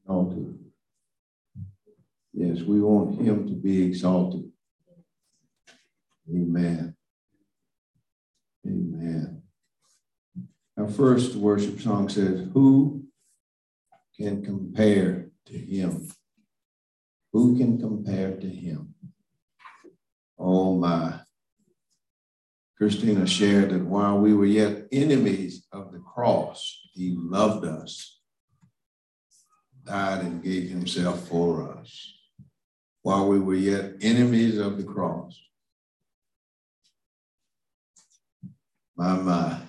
exalted. Yes, we want him to be exalted. Amen. Amen. Our first worship song says, who can compare to him? Who can compare to him? Oh my. Christina shared that while we were yet enemies of the cross, he loved us, died and gave himself for us. While we were yet enemies of the cross. My.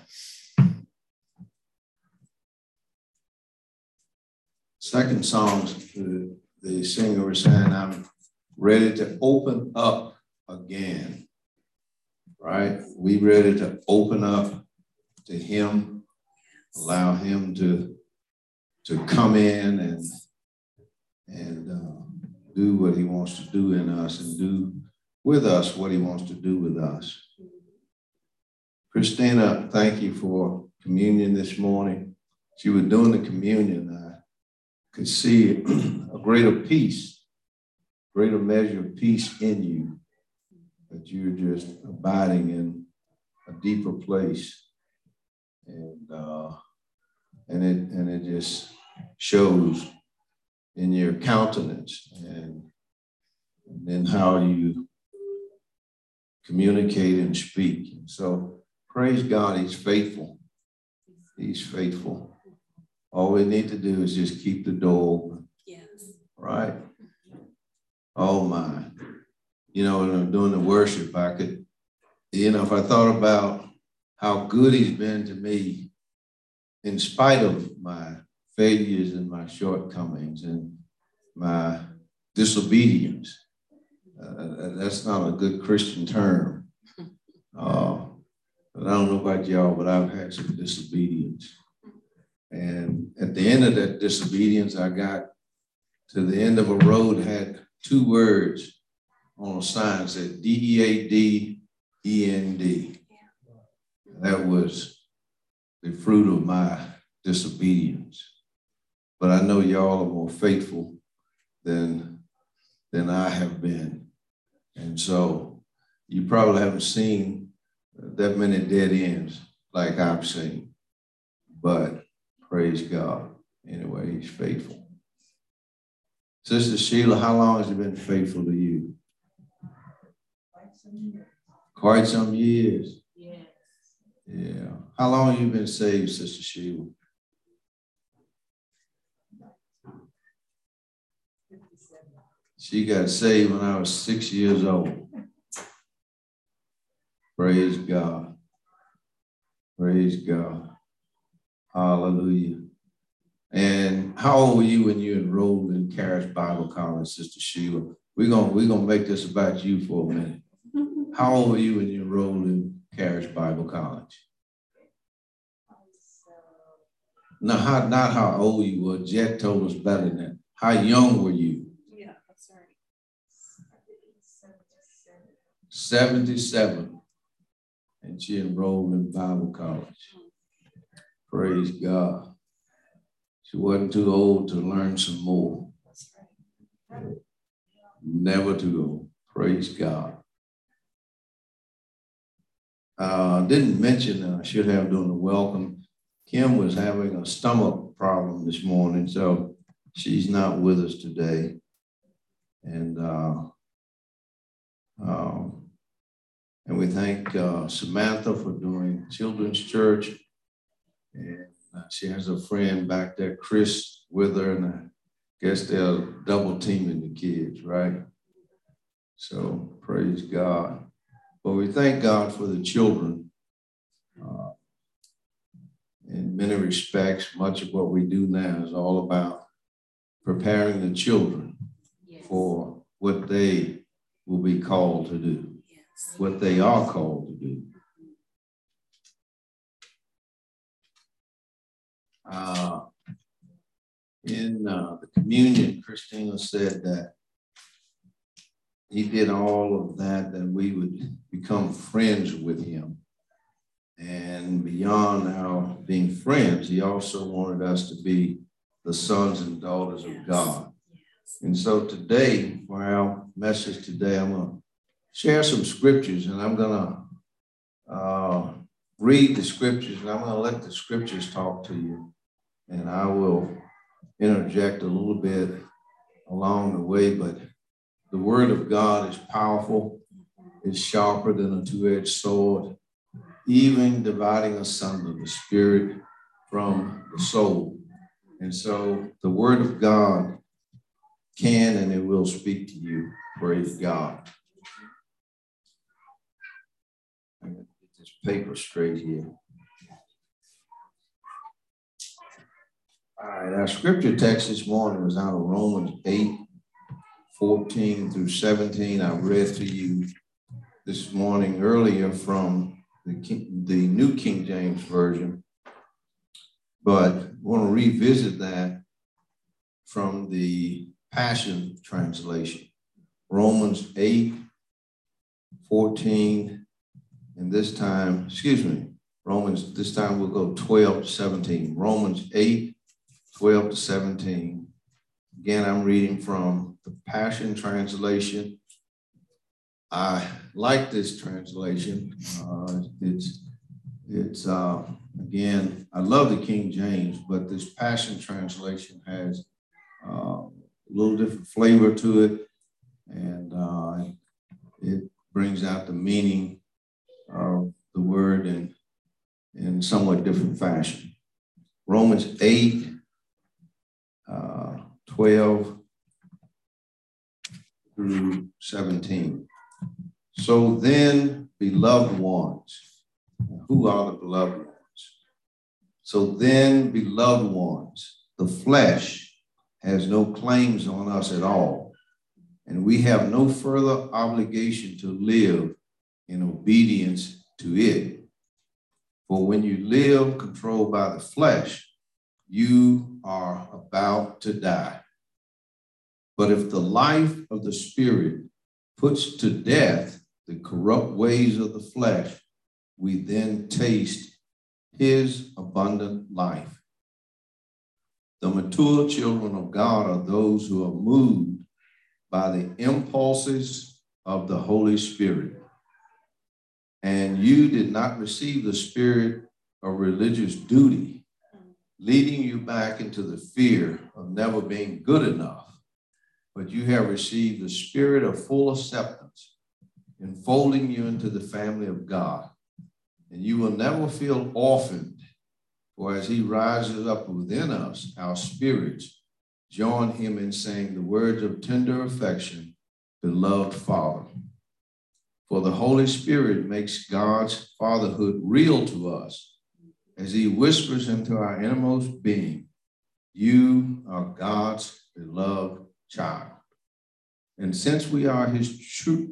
Second song, the singer was saying, I'm ready to open up again. Right? We ready to open up to him, allow him to come in and do what he wants to do in us and do with us what he wants to do with us. Christina, thank you for communion this morning. She was doing the communion. I could see a greater peace, greater measure of peace in you, that you're just abiding in a deeper place. And it just shows in your countenance and in how you communicate and speak. And so praise God, he's faithful. He's faithful. All we need to do is just keep the door open. Yes. Right? Oh my. You know, when I'm doing the worship, I could, if I thought about how good he's been to me in spite of my failures and my shortcomings and my disobedience. That's not a good Christian term. But I don't know about y'all, but I've had some disobedience. And at the end of that disobedience, I got to the end of a road, had two words on a sign that said DEADEND. That was the fruit of my disobedience. But I know y'all are more faithful than I have been. And so you probably haven't seen that many dead ends like I've seen. But praise God. Anyway, he's faithful. Sister Sheila, how long has he been faithful to you? Quite some years. Yes. Yeah. How long have you been saved, Sister Sheila? 57. She got saved when I was 6 years old. Praise God. Praise God. Hallelujah. And how old were you when you enrolled in Charis Bible College, Sister Sheila? We're gonna make this about you for a minute. How old were you when you enrolled in Charis Bible College? No, not how old you were. Jet told us better than that. How young were you? Yeah, that's right. 77. And she enrolled in Bible college. Praise God. She wasn't too old to learn some more. That's right. Never too old. Praise God. Didn't mention, I should have done the welcome. Kim was having a stomach problem this morning, so she's not with us today. And we thank Samantha for doing Children's Church. And she has a friend back there, Chris, with her, and I guess they're double teaming the kids, right? So praise God. But we thank God for the children. In many respects, much of what we do now is all about preparing the children for what they will be called to do, what they are called to do. In the communion, Christina said that he did all of that we would become friends with him. And beyond our being friends, he also wanted us to be the sons and daughters of God. And so today, for our message today, I'm going to share some scriptures, and I'm going to read the scriptures, and I'm going to let the scriptures talk to you. And I will interject a little bit along the way, but the word of God is powerful. It's sharper than a two-edged sword, even dividing asunder the spirit from the soul. And so the word of God can and it will speak to you. Praise God. I'm going to get this paper straight here. All right, our scripture text this morning was out of Romans 8:14 through 17. I read to you this morning earlier from the New King James Version, but I want to revisit that from the Passion Translation. Romans 8:14, and this time, this time we'll go 12 to 17. Romans 8:12 to 17. Again, I'm reading from the Passion Translation. I like this translation. Again, I love the King James, but this Passion Translation has a little different flavor to it, and it brings out the meaning of the word in somewhat different fashion. Romans 8:12 through 17. So then, beloved ones, who are the beloved ones? So then, beloved ones, the flesh has no claims on us at all, and we have no further obligation to live in obedience to it. For when you live controlled by the flesh, you are about to die. But if the life of the Spirit puts to death the corrupt ways of the flesh, we then taste his abundant life. The mature children of God are those who are moved by the impulses of the Holy Spirit. And you did not receive the spirit of religious duty, leading you back into the fear of never being good enough, but you have received the spirit of full acceptance, enfolding you into the family of God. And you will never feel orphaned, for as he rises up within us, our spirits join him in saying the words of tender affection, beloved Father. For the Holy Spirit makes God's fatherhood real to us as he whispers into our innermost being, you are God's beloved child. And since we are his true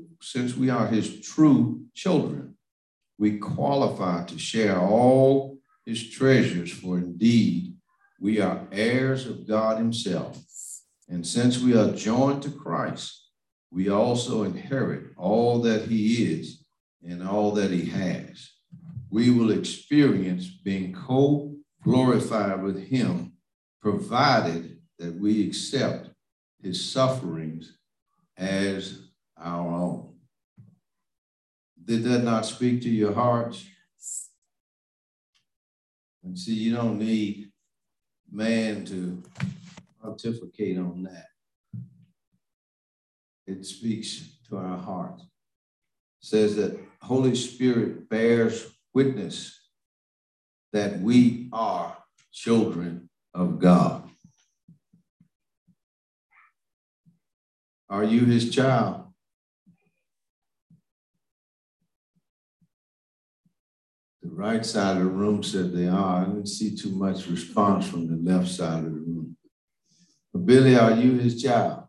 children, we qualify to share all his treasures, for indeed we are heirs of God himself. And since we are joined to Christ, we also inherit all that he is and all that he has. We will experience being co-glorified with him, provided that we accept his sufferings as our own. Did that not speak to your hearts? And see, you don't need man to pontificate on that. It speaks to our hearts. It says that Holy Spirit bears witness that we are children of God. Are you his child? The right side of the room said they are. I didn't see too much response from the left side of the room. But Billy, are you his child?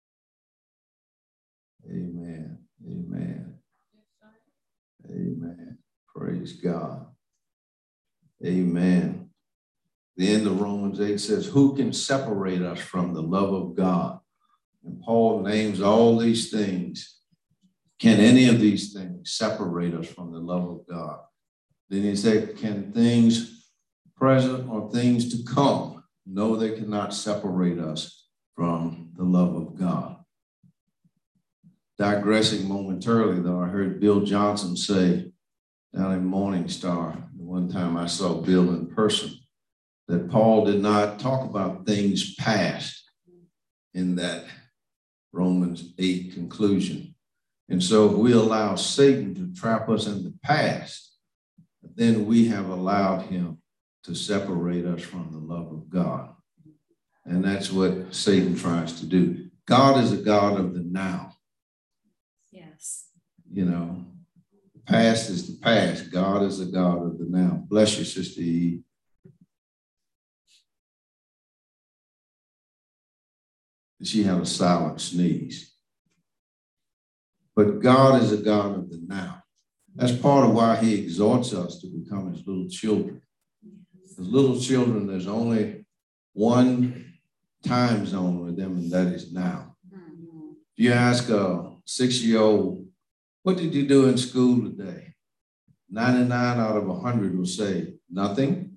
Amen. Amen. Amen. Praise God. Amen. The end of Romans 8 says, who can separate us from the love of God? And Paul names all these things. Can any of these things separate us from the love of God? Then he said, can things present or things to come No, they cannot separate us from the love of God. Digressing momentarily, though, I heard Bill Johnson say down in Morning Star, the one time I saw Bill in person, that Paul did not talk about things past in that Romans 8 conclusion. And so if we allow Satan to trap us in the past, then we have allowed him to separate us from the love of God. And that's what Satan tries to do. God is a God of the now. Yes. You know, the past is the past. God is a God of the now. Bless you, Sister E. She had a silent sneeze. But God is a God of the now. That's part of why he exhorts us to become his little children. As little children, there's only one time zone with them, and that is now. If you ask a 6-year-old, what did you do in school today? 99 out of 100 will say nothing.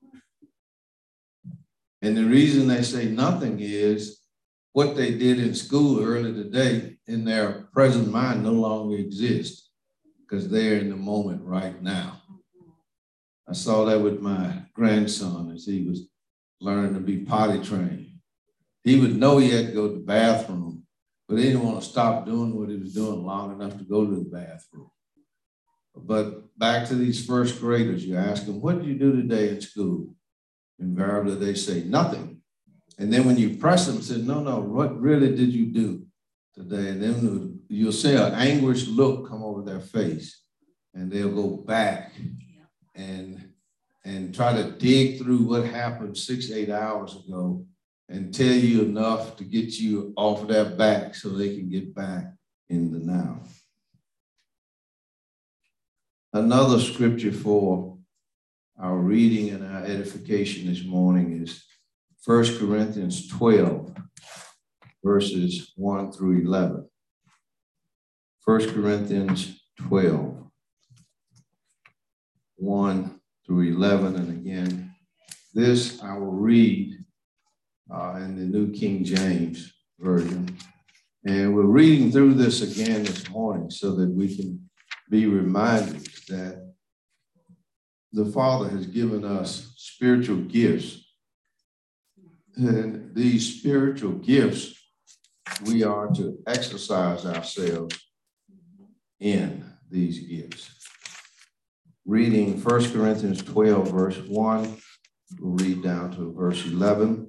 And the reason they say nothing is what they did in school earlier today in their present mind no longer exists because they're in the moment right now. I saw that with my grandson as he was learning to be potty trained. He would know he had to go to the bathroom, but he didn't want to stop doing what he was doing long enough to go to the bathroom. But back to these first graders, you ask them, what did you do today in school? Invariably, they say nothing. And then when you press them, say, no, what really did you do today? And then you'll see an anguished look come over their face, and they'll go back and try to dig through what happened 6-8 hours ago and tell you enough to get you off of their back so they can get back in the now. Another scripture for our reading and our edification this morning is 1 Corinthians 12, verses 1 through 11. 1 Corinthians 12, 1 through 11. And again, this I will read in the New King James Version. And we're reading through this again this morning so that we can be reminded that the Father has given us spiritual gifts. And these spiritual gifts, we are to exercise ourselves in these gifts. Reading 1 Corinthians 12, verse 1, we'll read down to verse 11.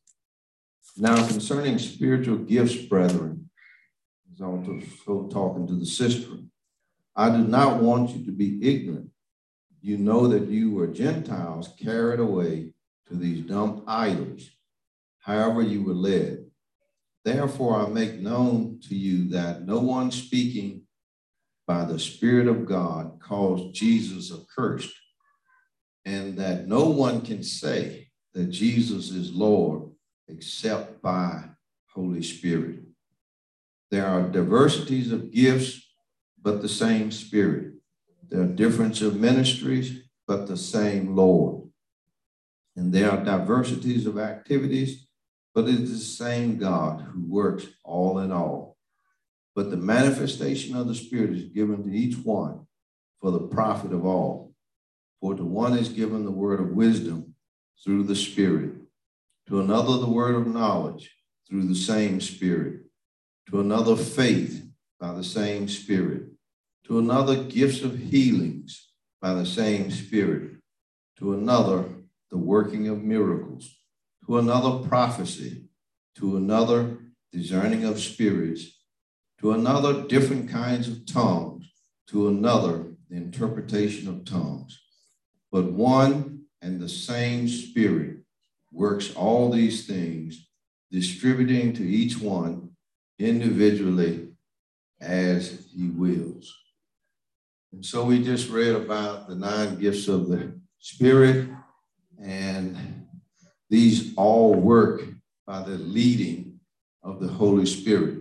Now, concerning spiritual gifts, brethren, as I'm also talking to the sister, I do not want you to be ignorant. You know that you were Gentiles carried away to these dumb idols, however you were led. Therefore, I make known to you that no one speaking by the Spirit of God calls Jesus accursed, and that no one can say that Jesus is Lord except by Holy Spirit. There are diversities of gifts, but the same Spirit. There are differences of ministries, but the same Lord. And there are diversities of activities, but it is the same God who works all in all. But the manifestation of the Spirit is given to each one for the profit of all. For to one is given the word of wisdom through the Spirit, to another the word of knowledge through the same Spirit, to another faith by the same Spirit, to another gifts of healings by the same Spirit, to another the working of miracles, to another prophecy, to another discerning of spirits, to another different kinds of tongues, to another the interpretation of tongues. But one and the same Spirit works all these things, distributing to each one individually as he wills. And so we just read about the 9 gifts of the Spirit, and these all work by the leading of the Holy Spirit.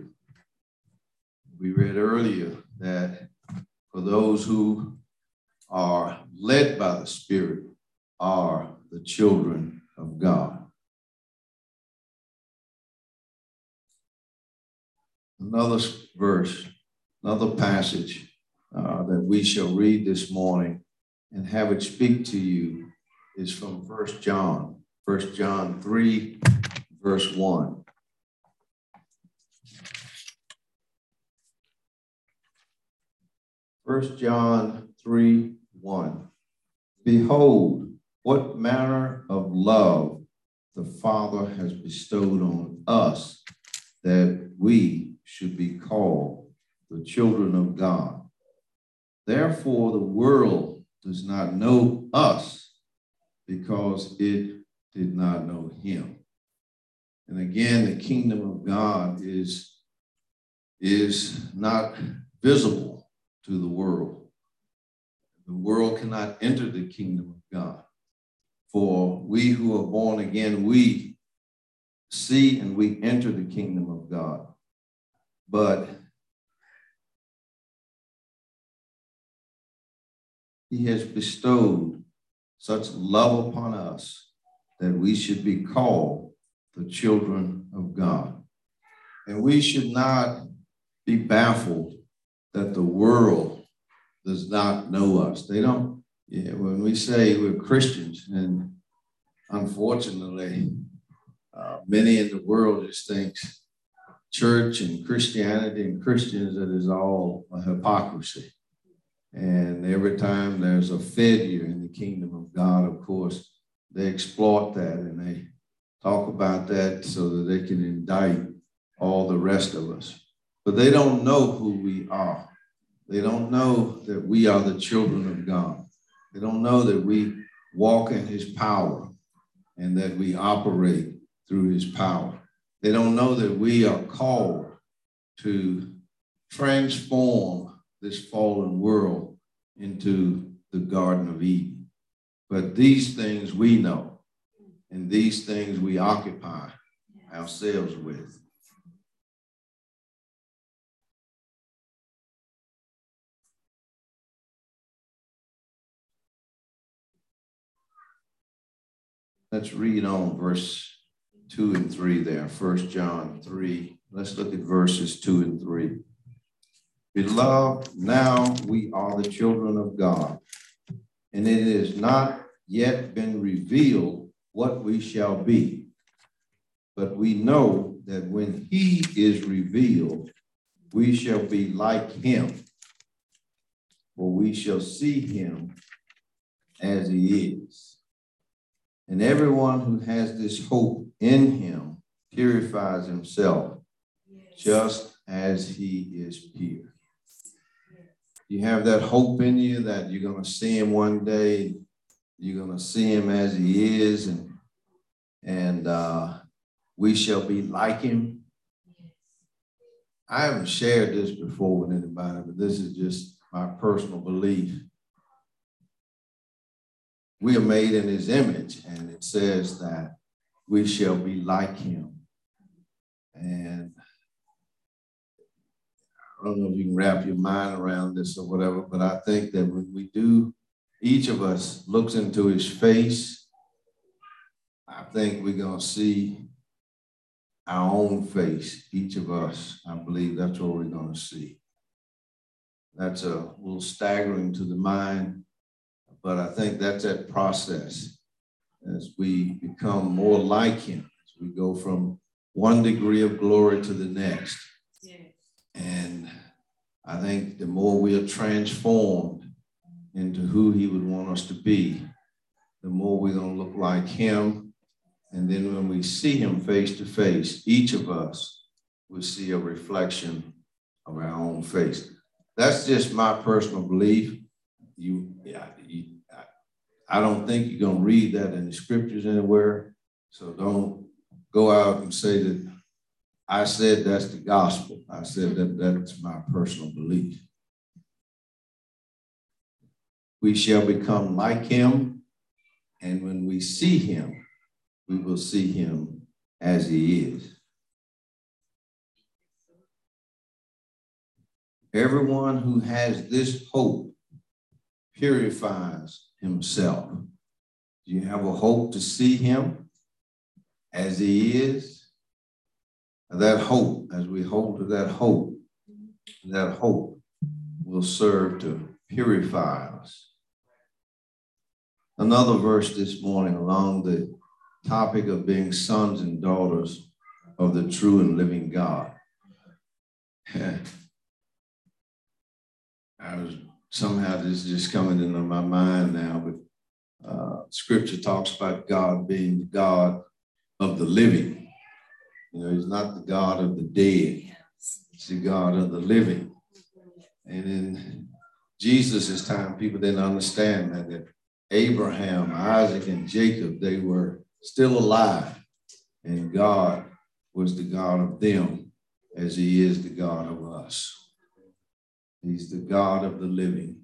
We read earlier that for those who are led by the Spirit are the children of God. another verse, another passage that we shall read this morning and have it speak to you is from 1 John 3, verse 1. First John 3, 1. Behold, what manner of love the Father has bestowed on us, that we should be called the children of God. Therefore, the world does not know us, because it did not know him. And again, the kingdom of God is not visible to the world. The world cannot enter the kingdom of God. For we who are born again, we see and we enter the kingdom of God. But he has bestowed such love upon us that we should be called the children of God. And we should not be baffled that the world does not know us. They don't. When we say we're Christians, and unfortunately, many in the world just thinks church and Christianity and Christians, that is all a hypocrisy. And every time there's a failure in the kingdom of God, of course, they exploit that and they talk about that so that they can indict all the rest of us. But they don't know who we are. They don't know that we are the children of God. They don't know that we walk in his power and that we operate through his power. They don't know that we are called to transform this fallen world into the Garden of Eden. But these things we know, and these things we occupy ourselves with. Let's read on verse 2 and 3 there, 1 John 3. Let's look at verses 2 and 3. Beloved, now we are the children of God, and it has not yet been revealed what we shall be. But we know that when he is revealed, we shall be like him, for we shall see him as he is. And everyone who has this hope in him purifies himself, just as he is pure. You have that hope in you that you're going to see him one day. You're going to see him as he is, and we shall be like him. I haven't shared this before with anybody, but this is just my personal belief. We are made in his image, and it says that we shall be like him. And I don't know if you can wrap your mind around this or whatever, but I think that when we do, each of us looks into his face, I think we're going to see our own face, each of us. I believe that's what we're going to see. That's a little staggering to the mind, but I think that's that process as we become more like him, as we go from one degree of glory to the next. Yes. And I think the more we are transformed into who he would want us to be, the more we're going to look like him. And then when we see him face to face, each of us will see a reflection of our own face. That's just my personal belief. I don't think you're going to read that in the scriptures anywhere. So don't go out and say that I said that's the gospel. I said that that's my personal belief. We shall become like him, and when we see him, we will see him as he is. Everyone who has this hope purifies himself. Do you have a hope to see him as he is? that hope, as we hold to that hope will serve to purify us. Another verse this morning along the topic of being sons and daughters of the true and living God. Somehow this is just coming into my mind now, but scripture talks about God being the God of the living. You know, he's not the God of the dead. He's the God of the living. And in Jesus' time, people didn't understand that Abraham, Isaac, and Jacob, they were still alive. And God was the God of them as he is the God of us. He's the God of the living.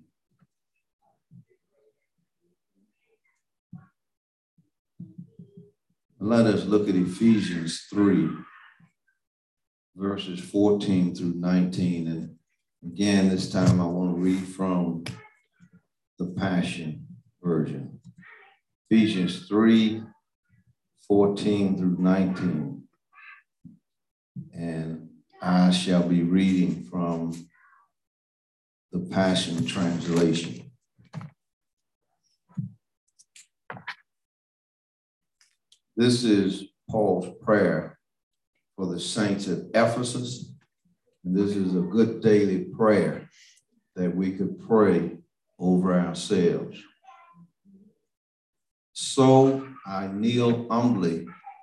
Let us look at Ephesians 3, verses 14 through 19. And again, this time I want to read from the Passion Version. Ephesians 3, 14 through 19. And I shall be reading from the Passion Translation. This is Paul's prayer for the saints at Ephesus. And this is a good daily prayer that we could pray over ourselves. So I kneel humbly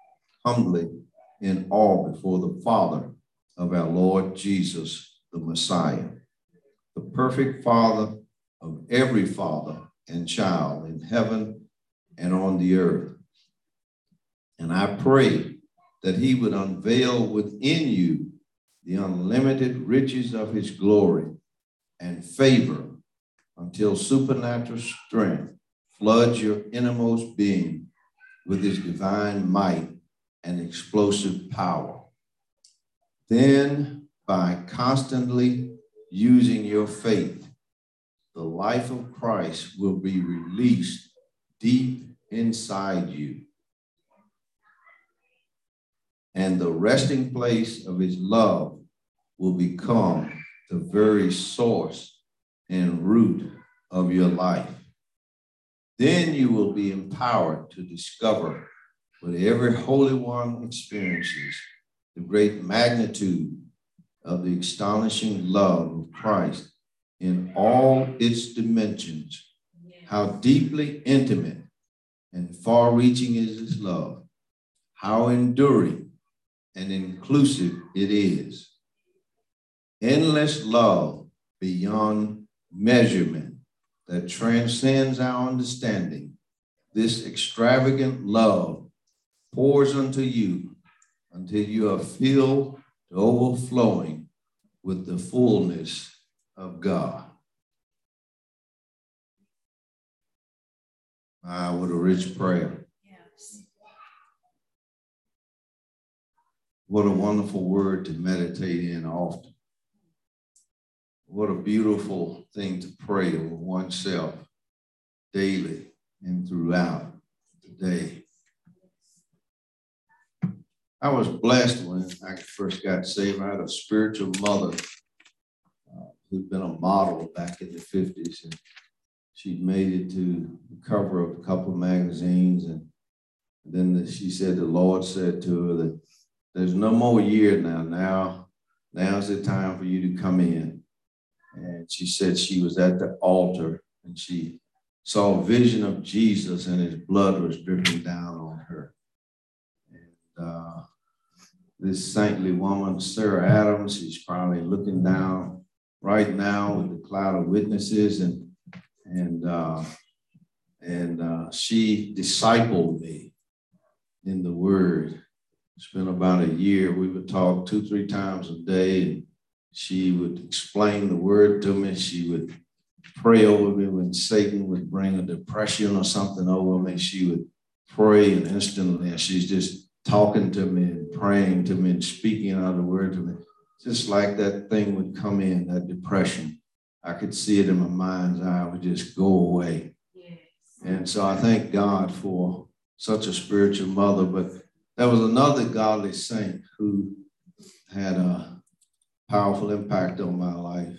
in awe before the Father of our Lord Jesus, the Messiah, the perfect Father of every father and child in heaven and on the earth. And I pray that he would unveil within you the unlimited riches of his glory and favor until supernatural strength floods your innermost being with his divine might and explosive power. Then, by constantly using your faith, the life of Christ will be released deep inside you. And the resting place of his love will become the very source and root of your life. Then you will be empowered to discover what every Holy One experiences, the great magnitude of the astonishing love of Christ in all its dimensions, how deeply intimate and far-reaching is his love, how enduring and inclusive it is. Endless love beyond measurement that transcends our understanding. This extravagant love pours unto you until you are filled to overflowing with the fullness of God. What a rich prayer. Yes. What a wonderful word to meditate in often. What a beautiful thing to pray over oneself daily and throughout the day. I was blessed when I first got saved. I had a spiritual mother who'd been a model back in the 50s, and she'd made it to the cover of a couple of magazines. And then she said the Lord said to her that there's no more year now. Now's the time for you to come in. And she said she was at the altar and she saw a vision of Jesus and his blood was dripping down on her. And this saintly woman, Sarah Adams, she's probably looking down right now with the cloud of witnesses, and she discipled me in the word. It's been about a year. We would talk 2-3 times a day, and she would explain the word to me. She would pray over me when Satan would bring a depression or something over me. She would pray, and instantly, and she's just talking to me and praying to me and speaking out the word to me. Just like that thing would come in, that depression. I could see it in my mind's eye. It would just go away. Yes. And so I thank God for such a spiritual mother. But there was another godly saint who had a powerful impact on my life.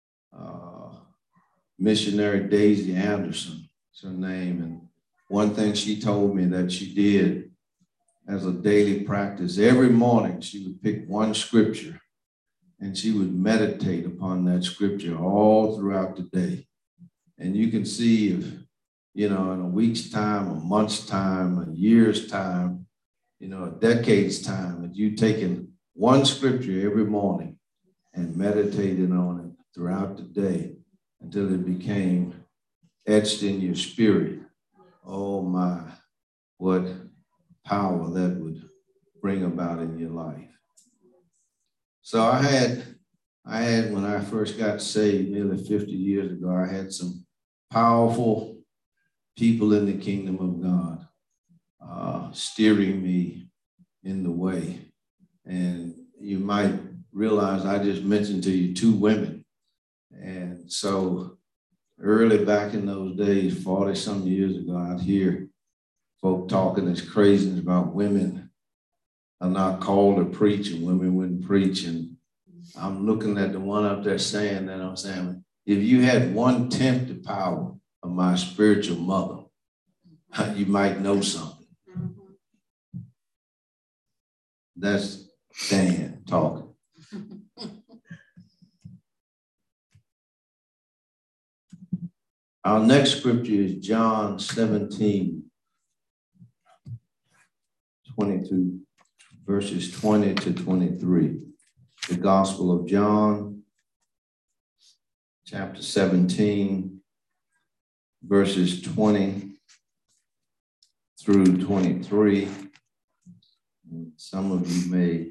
Missionary Daisy Anderson is her name. And one thing she told me that she did as a daily practice, every morning she would pick one scripture and she would meditate upon that scripture all throughout the day. And you can see if, in a week's time, a month's time, a year's time, a decade's time, if you've taken one scripture every morning and meditated on it throughout the day until it became etched in your spirit. Oh my, what power that would bring about in your life. So I had when I first got saved nearly 50 years ago, I had some powerful people in the kingdom of God steering me in the way. And you might realize I just mentioned to you 2 women. And so early back in those days, 40 some years ago, I'd hear folk talking as crazy about women are not called to preach and women wouldn't preach. And I'm looking at the one up there saying that, I'm saying, if you had 1/10 the power of my spiritual mother, you might know something. That's Dan talking. Our next scripture is John 17, 22, verses 20 to 23. The Gospel of John, chapter 17, verses 20 through 23. And some of you may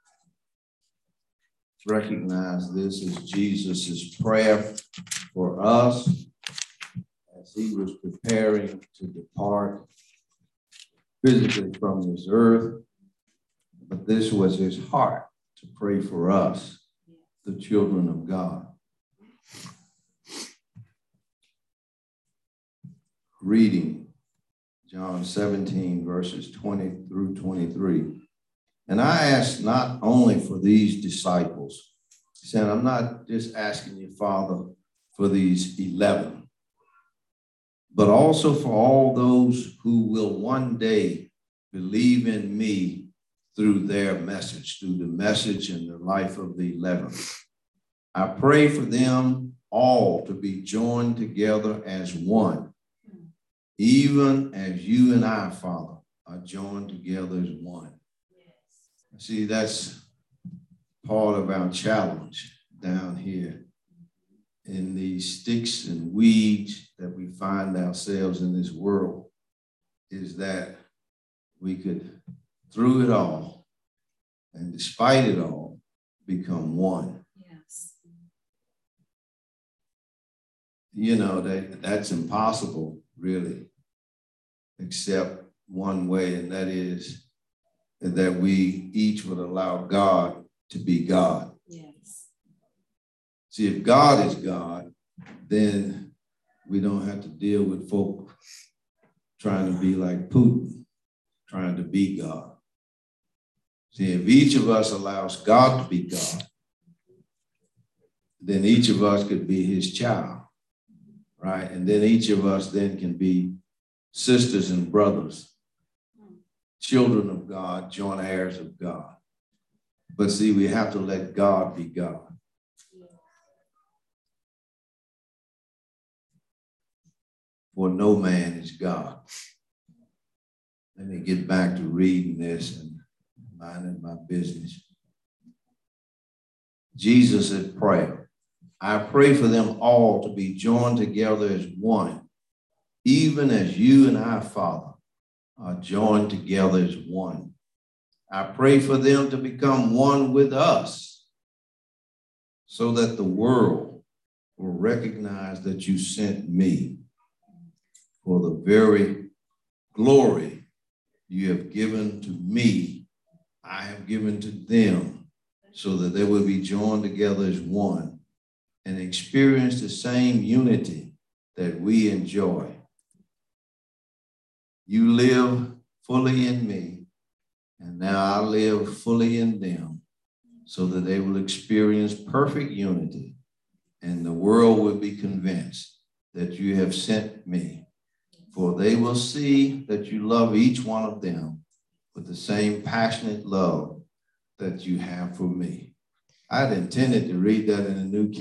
recognize this as Jesus's prayer for us as he was preparing to depart physically from this earth. But this was his heart to pray for us, the children of God. Reading John 17, verses 20 through 23. And I ask not only for these disciples, he said, I'm not just asking you, Father, for these 11, but also for all those who will one day believe in me through their message, through the message and the life of the 11. I pray for them all to be joined together as one, even as you and I, Father, are joined together as one. See, that's part of our challenge down here in these sticks and weeds that we find ourselves in this world, is that we could, through it all and despite it all, become one. Yes. That's impossible, really, except one way, and that is that we each would allow God to be God. Yes. See, if God is God, then we don't have to deal with folk trying to be like Putin, trying to be God. See, if each of us allows God to be God, then each of us could be his child, right? And then each of us then can be sisters and brothers, children of God, joint heirs of God. But see, we have to let God be God. For no man is God. Let me get back to reading this and minding my business. Jesus at prayer. I pray for them all to be joined together as one, even as you and I, Father, are joined together as one. I pray for them to become one with us so that the world will recognize that you sent me. For the very glory you have given to me, I have given to them, so that they will be joined together as one and experience the same unity that we enjoy. You live fully in me, and now I live fully in them, so that they will experience perfect unity, and the world will be convinced that you have sent me. For they will see that you love each one of them with the same passionate love that you have for me. I'd intended to read that in the New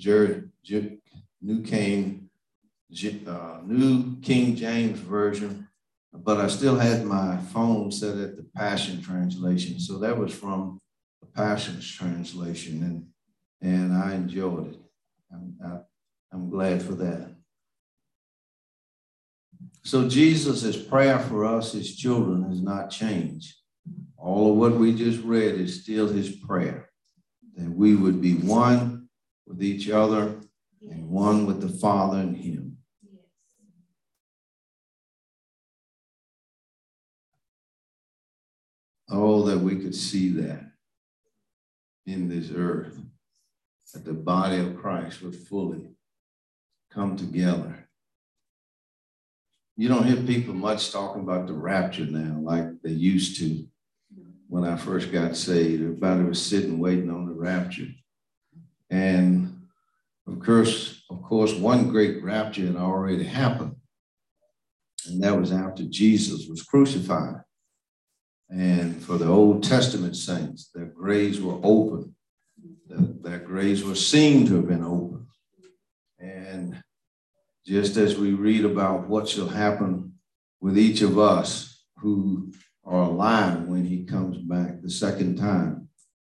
King James Version, but I still had my phone set at the Passion Translation. So that was from the Passion Translation, and I enjoyed it. I'm glad for that. So Jesus' prayer for us, his children, has not changed. All of what we just read is still his prayer, that we would be one with each other and one with the Father and him. Oh, that we could see that in this earth, that the body of Christ would fully come together. You don't hear people much talking about the rapture now like they used to when I first got saved. Everybody was sitting waiting on the rapture. And of course, one great rapture had already happened. And that was after Jesus was crucified. And for the Old Testament saints, their graves were open. Their graves were seen to have been open. And just as we read about what shall happen with each of us who are alive when he comes back the second time,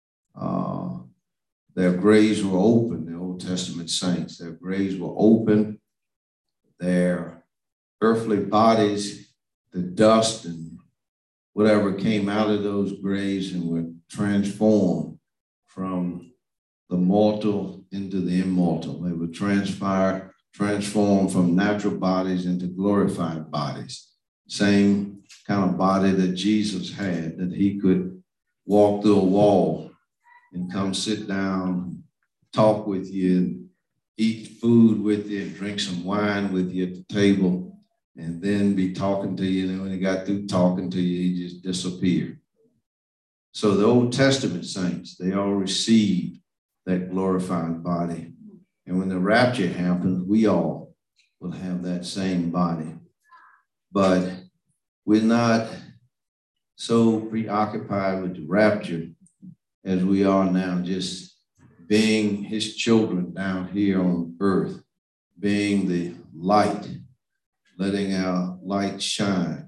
their graves were open, the Old Testament saints. Their graves were open. Their earthly bodies, the dust and whatever came out of those graves and were transformed from the mortal into the immortal. They were transformed from natural bodies into glorified bodies. Same kind of body that Jesus had, that he could walk through a wall and come sit down, talk with you, and eat food with you, and drink some wine with you at the table, and then be talking to you. And when he got through talking to you, he just disappeared. So the Old Testament saints, they all received that glorified body. And when the rapture happens, we all will have that same body. But we're not so preoccupied with the rapture as we are now, just being his children down here on earth, being the light, letting our light shine,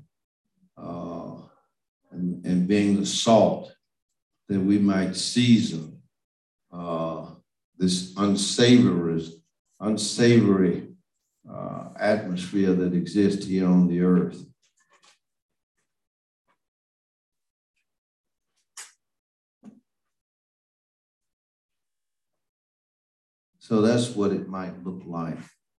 and being the salt that we might season this unsavory atmosphere that exists here on the earth. So that's what it might look like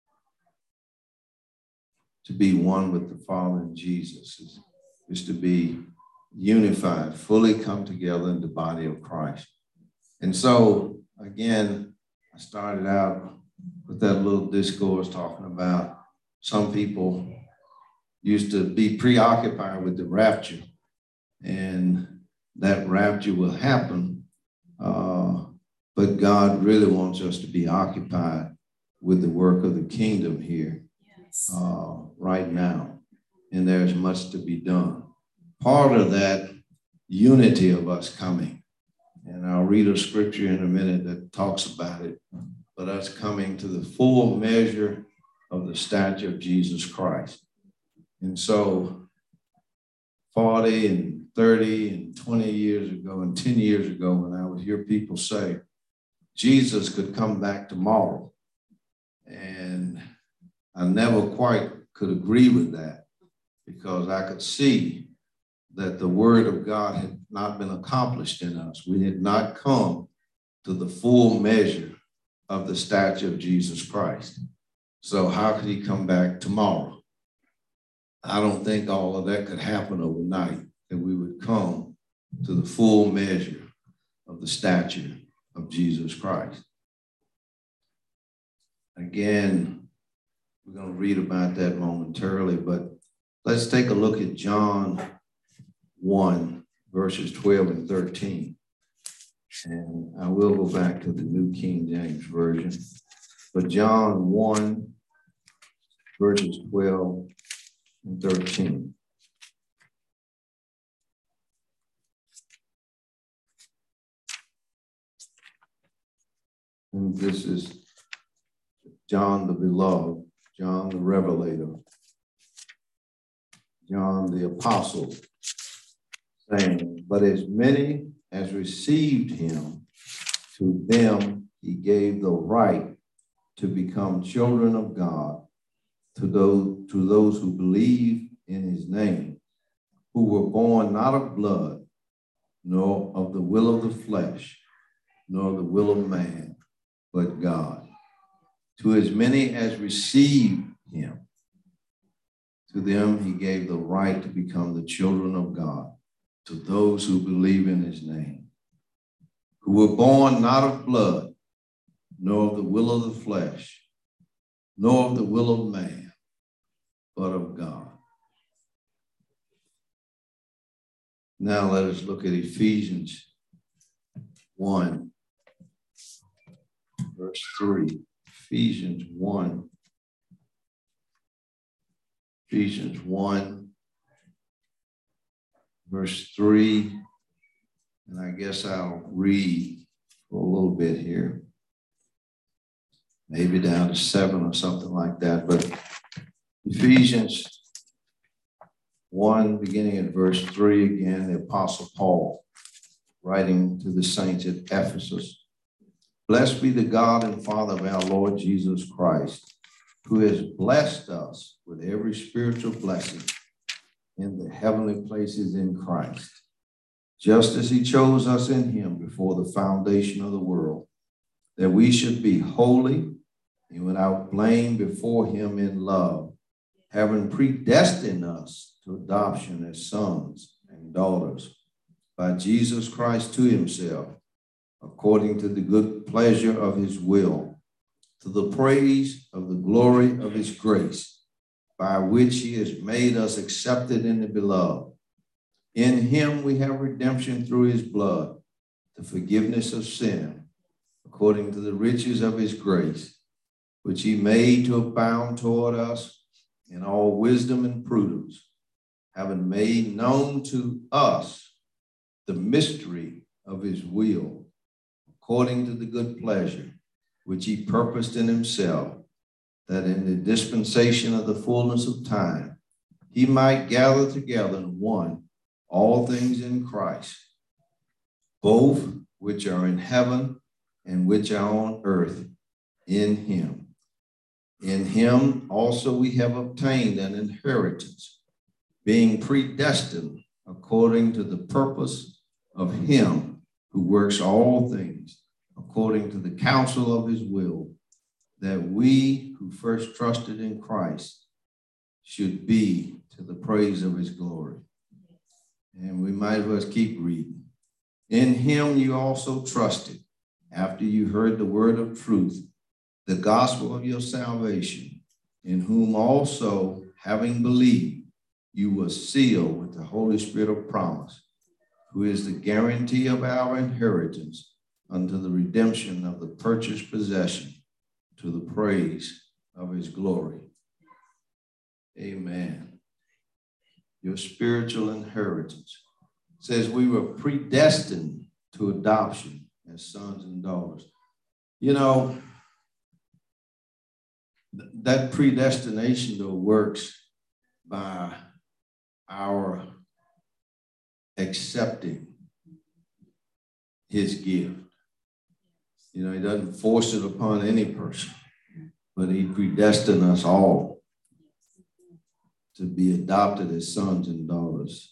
to be one with the Father and Jesus, is to be unified, fully come together in the body of Christ. And so, again, I started out with that little discourse talking about some people used to be preoccupied with the rapture, and that rapture will happen, but God really wants us to be occupied with the work of the kingdom here. Yes. Right now, and there's much to be done. Part of that unity of us coming, and I'll read a scripture in a minute that talks about it, but us coming to the full measure of the stature of Jesus Christ. And so 40 and 30 and 20 years ago and 10 years ago, when I would hear people say, Jesus could come back tomorrow, and I never quite could agree with that, because I could see that the word of God had not been accomplished in us. We had not come to the full measure of the stature of Jesus Christ. So how could he come back tomorrow? I don't think all of that could happen overnight, that we would come to the full measure of the stature of Jesus Christ. Again, we're going to read about that momentarily, but let's take a look at John 1, verses 12 and 13. And I will go back to the New King James Version. But John 1, verses 12 and 13. And this is John the Beloved, John the Revelator, John the Apostle, saying, but as many as received him, to them he gave the right to become children of God, to those who believe in his name, who were born not of blood, nor of the will of the flesh, nor the will of man, but God. To as many as received him, to them he gave the right to become the children of God, to those who believe in his name, who were born not of blood, nor of the will of the flesh, nor of the will of man, but of God. Now let us look at Ephesians 1, verse 3. Ephesians 1, verse 3. And I guess I'll read for a little bit here, maybe down to 7 or something like that. But Ephesians 1, beginning at verse 3, again, the Apostle Paul writing to the saints at Ephesus. Blessed be the God and Father of our Lord Jesus Christ, who has blessed us with every spiritual blessing in the heavenly places in Christ, just as he chose us in him before the foundation of the world, that we should be holy and without blame before him in love, having predestined us to adoption as sons and daughters by Jesus Christ to himself, according to the good pleasure of his will, to the praise of the glory of his grace, by which he has made us accepted in the beloved. In him we have redemption through his blood, the forgiveness of sin, according to the riches of his grace, which he made to abound toward us in all wisdom and prudence, having made known to us the mystery of his will, according to the good pleasure which he purposed in himself, that in the dispensation of the fullness of time, he might gather together in one all things in Christ, both which are in heaven and which are on earth in him. In him also we have obtained an inheritance, being predestined according to the purpose of him who works all things according to the counsel of his will, that we who first trusted in Christ should be to the praise of his glory. And we might as well keep reading. In him you also trusted, after you heard the word of truth, the gospel of your salvation, in whom also, having believed, you were sealed with the Holy Spirit of promise, who is the guarantee of our inheritance unto the redemption of the purchased possession, to the praise of his glory. Amen. Your spiritual inheritance. It says we were predestined to adoption as sons and daughters. You know, that predestination though works by our accepting his gift. You know, he doesn't force it upon any person, but he predestined us all to be adopted as sons and daughters.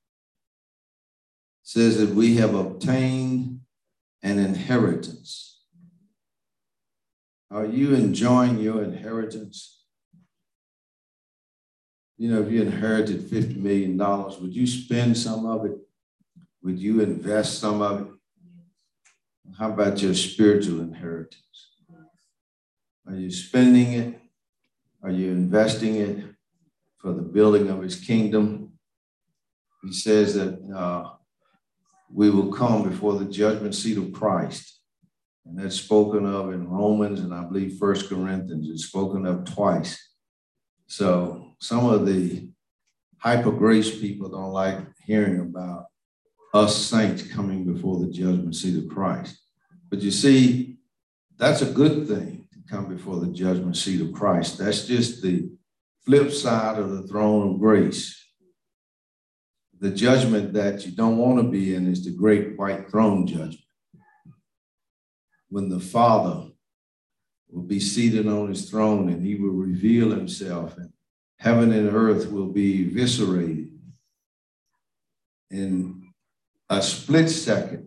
It says that we have obtained an inheritance. Are you enjoying your inheritance? You know, if you inherited $50 million, would you spend some of it? Would you invest some of it? How about your spiritual inheritance? Are you spending it? Are you investing it for the building of his kingdom? He says that we will come before the judgment seat of Christ. And that's spoken of in Romans, and I believe 1 Corinthians. It's spoken of twice. So some of the hyper grace people don't like hearing about us saints coming before the judgment seat of Christ. But you see, that's a good thing to come before the judgment seat of Christ. That's just the flip side of the throne of grace. The judgment that you don't want to be in is the great white throne judgment, when the Father will be seated on his throne and he will reveal himself, and heaven and earth will be eviscerated in a split second.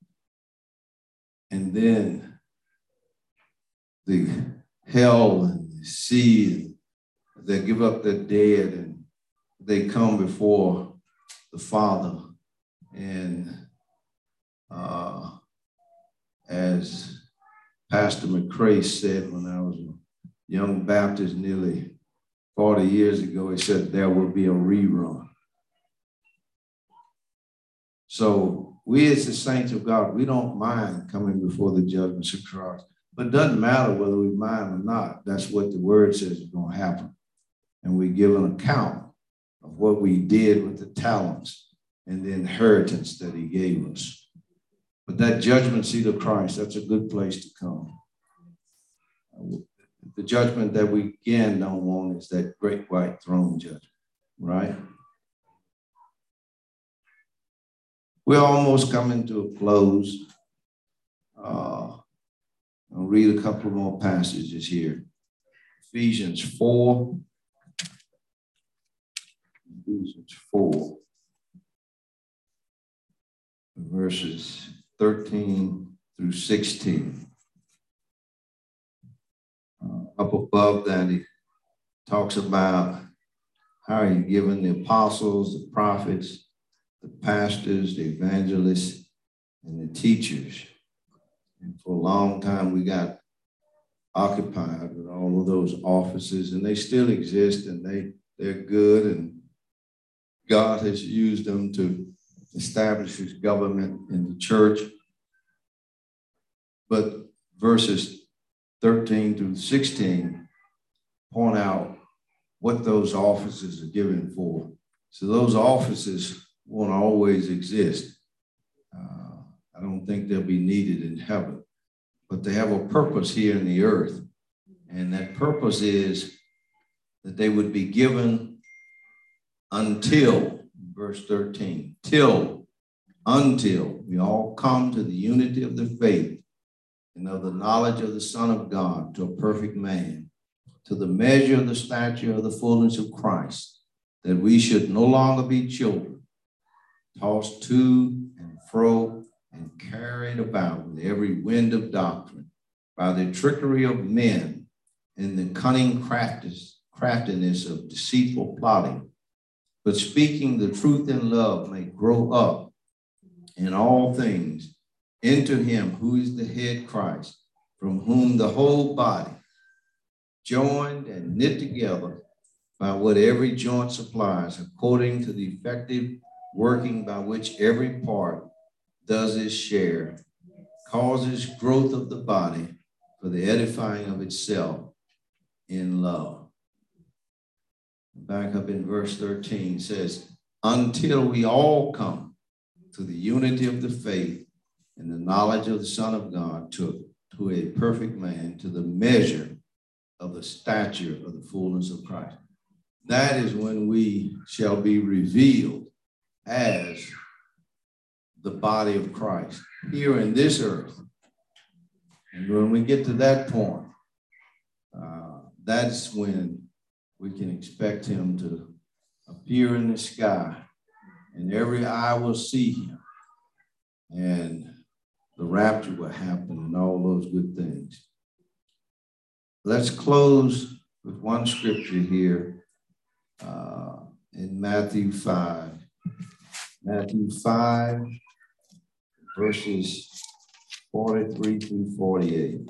And then the hell and the sea, they give up their dead and they come before the Father. And as Pastor McCrae said when I was a young Baptist nearly 40 years ago, he said, there will be a rerun. So we as the saints of God, we don't mind coming before the judgment seat of Christ. But it doesn't matter whether we mind or not. That's what the word says is going to happen. And we give an account of what we did with the talents and the inheritance that he gave us. But that judgment seat of Christ, that's a good place to come. The judgment that we again don't want is that great white throne judgment, right? We're almost coming to a close. I'll read a couple more passages here. Ephesians 4. Ephesians 4, verses 13 through 16. Up above that, he talks about how he given the apostles, the prophets, the pastors, the evangelists, and the teachers. And for a long time, we got occupied with all of those offices, and they still exist, and they're good, and God has used them to establish his government in the church. But verses 13 through 16 point out what those offices are given for. So those offices won't always exist. I don't think they'll be needed in heaven, but they have a purpose here in the earth. And that purpose is that they would be given until, verse 13, until we all come to the unity of the faith and of the knowledge of the Son of God, to a perfect man, to the measure of the stature of the fullness of Christ, that we should no longer be children, tossed to and fro and carried about with every wind of doctrine by the trickery of men and the cunning craftiness of deceitful plotting, but speaking the truth in love may grow up in all things into him who is the head, Christ, from whom the whole body, joined and knit together by what every joint supplies, according to the effective working by which every part does its share, causes growth of the body for the edifying of itself in love. Back up in verse 13 says, until we all come to the unity of the faith and the knowledge of the Son of God, to a perfect man, to the measure of the stature of the fullness of Christ. That is when we shall be revealed as the body of Christ here in this earth. And when we get to that point, that's when we can expect him to appear in the sky, and every eye will see him, and the rapture will happen, and all those good things. Let's close with one scripture here in Matthew 5. Matthew 5, verses 43 through 48.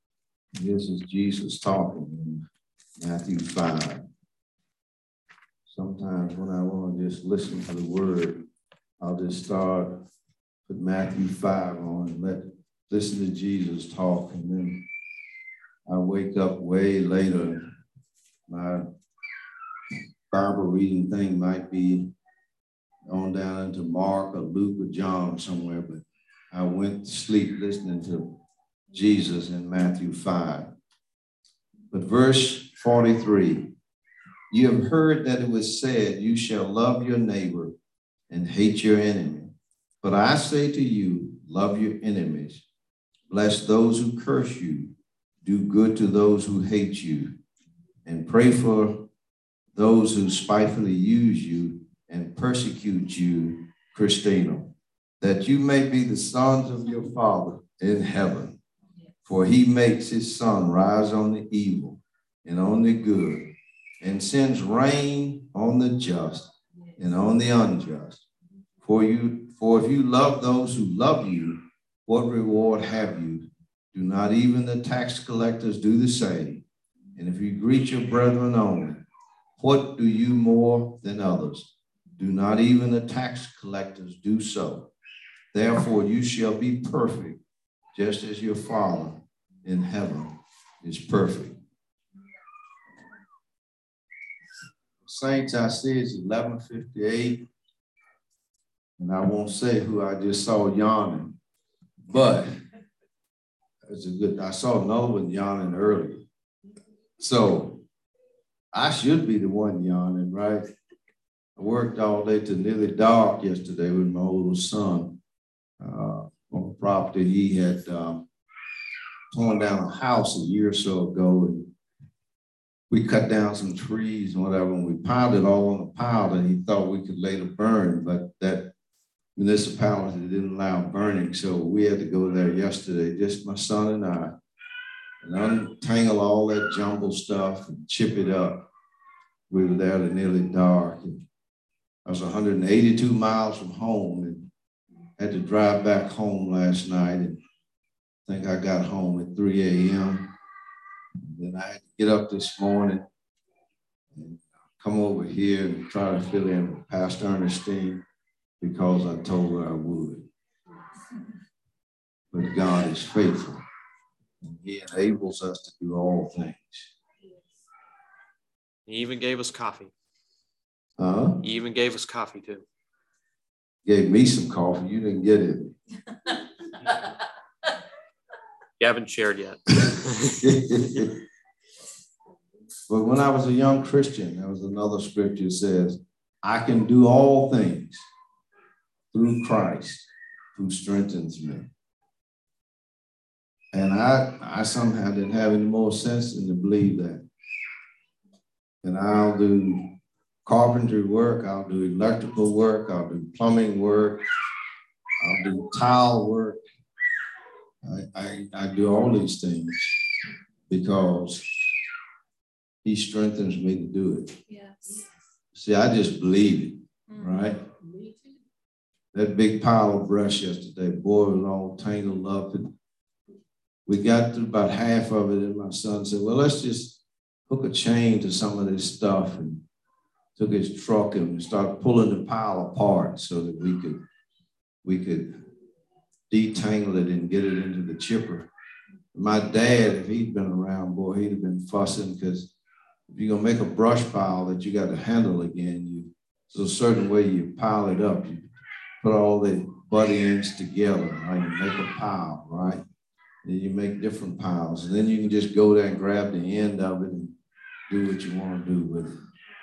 This is Jesus talking in Matthew 5. Sometimes when I want to just listen to the word, I'll just start with Matthew 5 on and listen to Jesus talk. And then I wake up way later. My Bible reading thing might be on down into Mark or Luke or John somewhere, but I went to sleep listening to Jesus in Matthew 5. But verse 43, you have heard that it was said, you shall love your neighbor and hate your enemy. But I say to you, love your enemies, bless those who curse you, do good to those who hate you, and pray for those who spitefully use you and persecute you, Christina, that you may be the sons of your Father in heaven. For he makes his sun rise on the evil and on the good, and sends rain on the just and on the unjust. For if you love those who love you, what reward have you? Do not even the tax collectors do the same? And if you greet your brethren only, what do you more than others? Do not even the tax collectors do so? Therefore you shall be perfect, just as your Father in heaven is perfect. Saints, I see it's 11:58, and I won't say who I just saw yawning, but I saw another one yawning earlier. So I should be the one yawning, right? I worked all day till nearly dark yesterday with my oldest son on a property. He had torn down a house a year or so ago, and we cut down some trees and whatever, and we piled it all on a pile that he thought we could later burn, but that municipality didn't allow burning, so we had to go there yesterday, just my son and I, and untangle all that jumble stuff and chip it up. We were there till nearly dark. And I was 182 miles from home and had to drive back home last night, and I think I got home at 3 a.m. Then I had to get up this morning and come over here and try to fill in with Pastor Ernestine because I told her I would. But God is faithful, and he enables us to do all things. He even gave us coffee. He even gave us coffee too. Gave me some coffee. You didn't get it. You haven't shared yet. But when I was a young Christian, there was another scripture that says, I can do all things through Christ who strengthens me. And I somehow didn't have any more sense than to believe that. And I'll do carpentry work, I'll do electrical work, I'll do plumbing work, I'll do tile work. I do all these things because he strengthens me to do it. Yes. See, I just believe it, right? That big pile of brush yesterday, boy, it was all tangled up. And we got to about half of it, and my son said, well, let's just hook a chain to some of this stuff, and took his truck and started pulling the pile apart so that we could detangle it and get it into the chipper. My dad, if he'd been around, boy, he'd have been fussing, because if you're gonna make a brush pile that you got to handle again, there's a certain way you pile it up. You put all the butt ends together, right? You make a pile, right? Then you make different piles, and then you can just go there and grab the end of it and do what you want to do with it.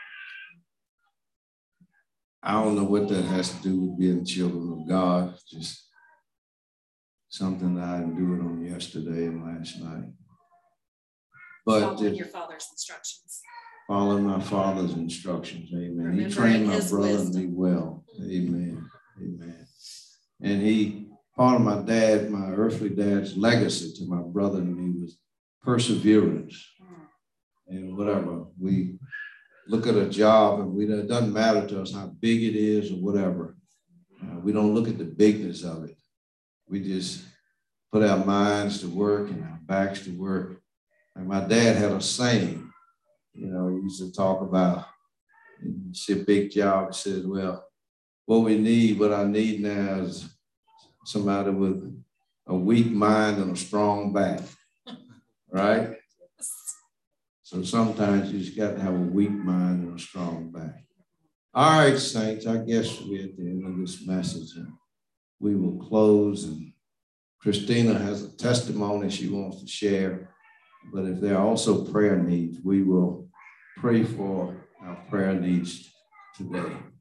I don't know what that has to do with being children of God. It's just something that I didn't do it on yesterday and last night. But following your father's instructions. Following my father's instructions, amen. He trained my brother and me well, amen, amen. And part of my dad, my earthly dad's legacy to my brother and me was perseverance. And whatever, we look at a job and it doesn't matter to us how big it is or whatever. We don't look at the bigness of it. We just put our minds to work and our backs to work. And my dad had a saying, he used to talk about And she said, big job. She said, well, what I need now is somebody with a weak mind and a strong back, right? So sometimes you just got to have a weak mind and a strong back. All right, saints, I guess we're at the end of this message. And we will close. And Christina has a testimony she wants to share. But if there are also prayer needs, we will pray for our prayer needs today.